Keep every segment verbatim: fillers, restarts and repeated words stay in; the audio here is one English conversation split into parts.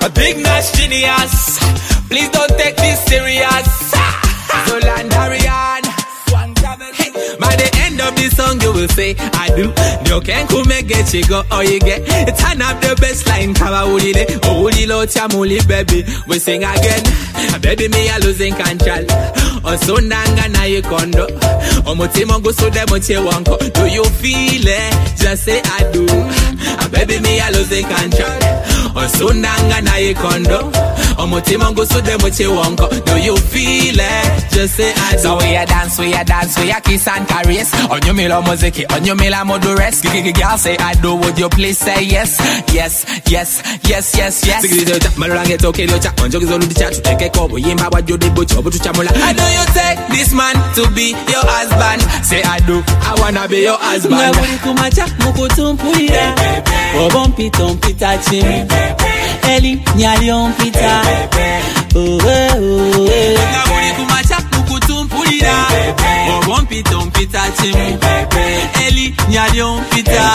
a big Nash genius. Please don't take this serious. So Landarian. Hey, by the end of the song you will say I do. You can come and get you go or you get. Turn up the best line. Kawa uli de. Oh uli lo chamuli baby. We sing again. Baby me a losing control. Osundanga na yikondo. Omutima gusu de moche wanko. Do you feel it? Just say I do. Baby me a losing control. Osundanga na yikondo. Omutima gusu de moche wanko. Do you feel it? Just say I do. So we a dance, we a dance, we a kiss and caress. On your mila muziki, on your mila modures. Girl say I do, would you please say yes? Yes, yes, yes, yes, yes. Marange toke lo cha, onjo gizolu di cha. Tuteke kobo yimba wa jodi bocho butu chamula. I know you take this man to be your husband. Say I do, I wanna be your husband. Ngabuli kumacha mukutumpulira. Obompi tompi tachim. Eli nyali ompita. Oh oh oh. Ngabuli kumacha mukutumpulira. Obompi tompi tachim. Eli nyali ompita.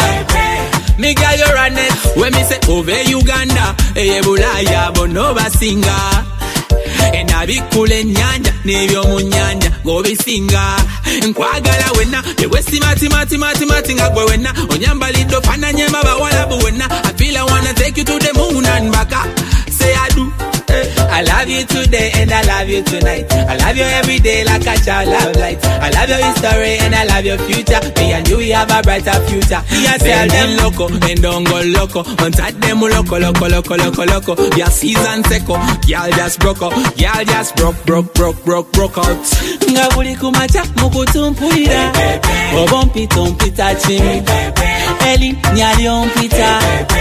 Me girl you run it. When me say over Uganda, eh bulaya bono singa. Ena bikule nyanja nebyo mu nyanja go bisinga nkwagala wenna ewe simati mati mati mati ngagwe wenna onyambalido fana nyema bawala buwenna I feel I wanna take you to the moon and back up. Say I do. I love you today and I love you tonight. I love you every day like a child love light. I love your history and I love your future. Me and you we have a brighter future. Yeah, tell them loco and don't go loco. On touch them loco loco loco loco loco. Yeah, season seco. Y'all just broke up. Y'all just broke broke broke broke broke out. Ngabuli kumacha mukutumpulira. Obompi tompi tachim. Eli nyali ompita.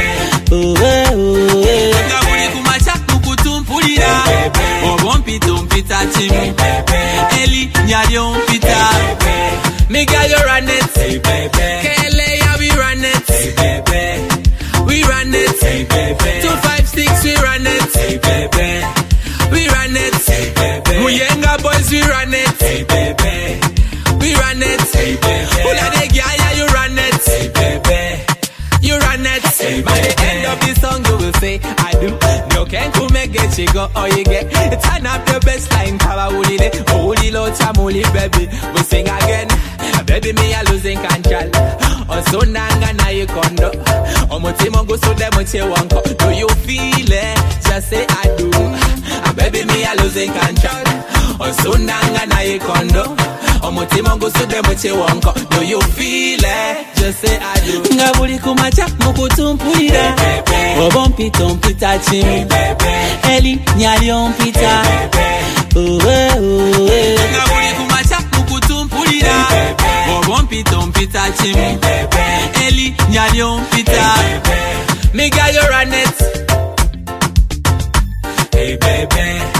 Oh oh oh. Ngabuli kumacha mukutumpulira. Obompi tompi tachim. Eli nyali ompita. Me girl you run it. Hey baby. Kele ya we run it. Hey baby. We run it. Hey baby. Two five six we run it. Hey baby. We run it. Hey baby. Muyenga boys we run it. Hey baby. We run it. Hey baby. Ula de gyaya you run it. Hey baby. You run it. Hey by the end of the song you will say I do. You can come and get you go or you get. Turn up the best line. Kawa uli de. Oh uli lo chamuli baby. We sing again. Baby me a losing control. Osundanga na yikondo. Omutima gusu de moche wanko. Do you feel it? Just say I do. Baby me a losing control. Osundanga na yikondo. Omutima gusu de moche wanko. Do you feel it? Just say I do. Ngabuli kumacha mukutumpulira. Obompi tompi tachim. Eli nyali ompita. Oh oh oh. Ngabuli kumacha mukutumpulira. Obompi tompi tachim. Eli nyali ompita. Me girl you run it. Hey baby.